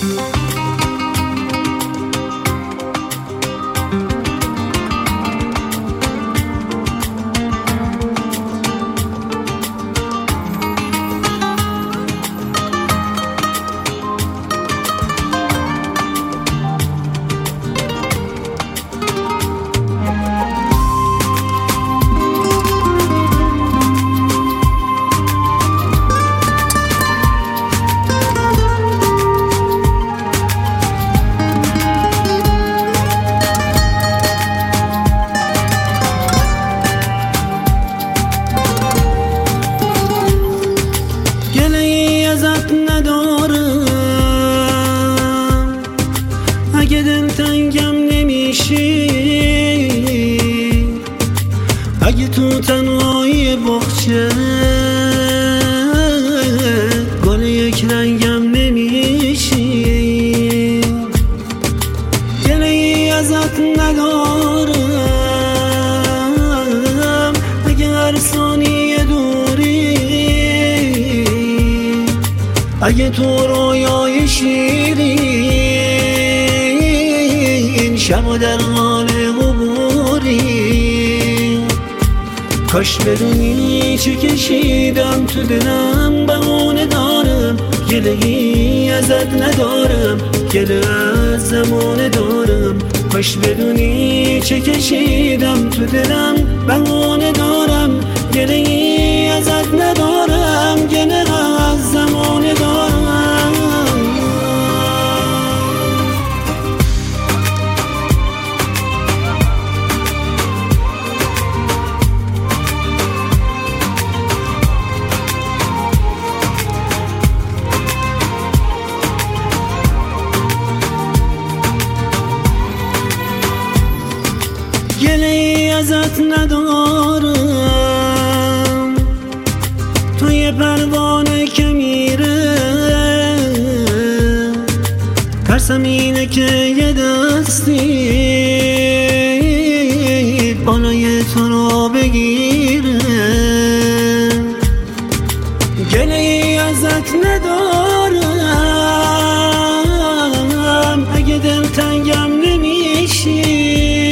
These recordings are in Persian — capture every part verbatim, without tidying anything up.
اگه دلتنگم نمیشی، اگه تو تنهایی بخچه گل یک رنگم نمیشی، گله ای ازت ندارم اگه هر ثانیه دوری، اگه تو رویای شیرین شب در حال عبوری، کاش بدونی چه کشیدم تو دلم، بهونه دارم گله‌ای ازت ندارم، گله از زمانه دارم، کاش بدونی چه کشیدم تو دلم، بهونه دارم گله‌ای ازت ندارم، گله از زمانه دارم. گله ای ازت ندارم، توی پروانه که میره، ترسم اینه که یه دستی بالای تو رو بگیره، گله ای ازت ندارم اگه دلتنگم نمیشی،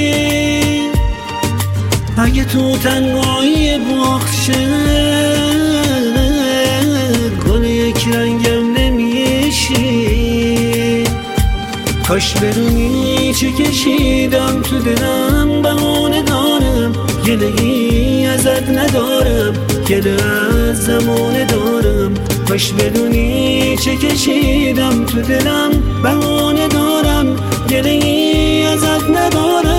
اگه تو تنهایی بخشه گل یک رنگم نمیشی، کاش بدونی چه کشیدم تو دلم، بهونه دارم گله‌ای ازت ندارم، گله از زمانه دارم، کاش بدونی چه کشیدم تو دلم، بهونه دارم گله‌ای ازت ندارم.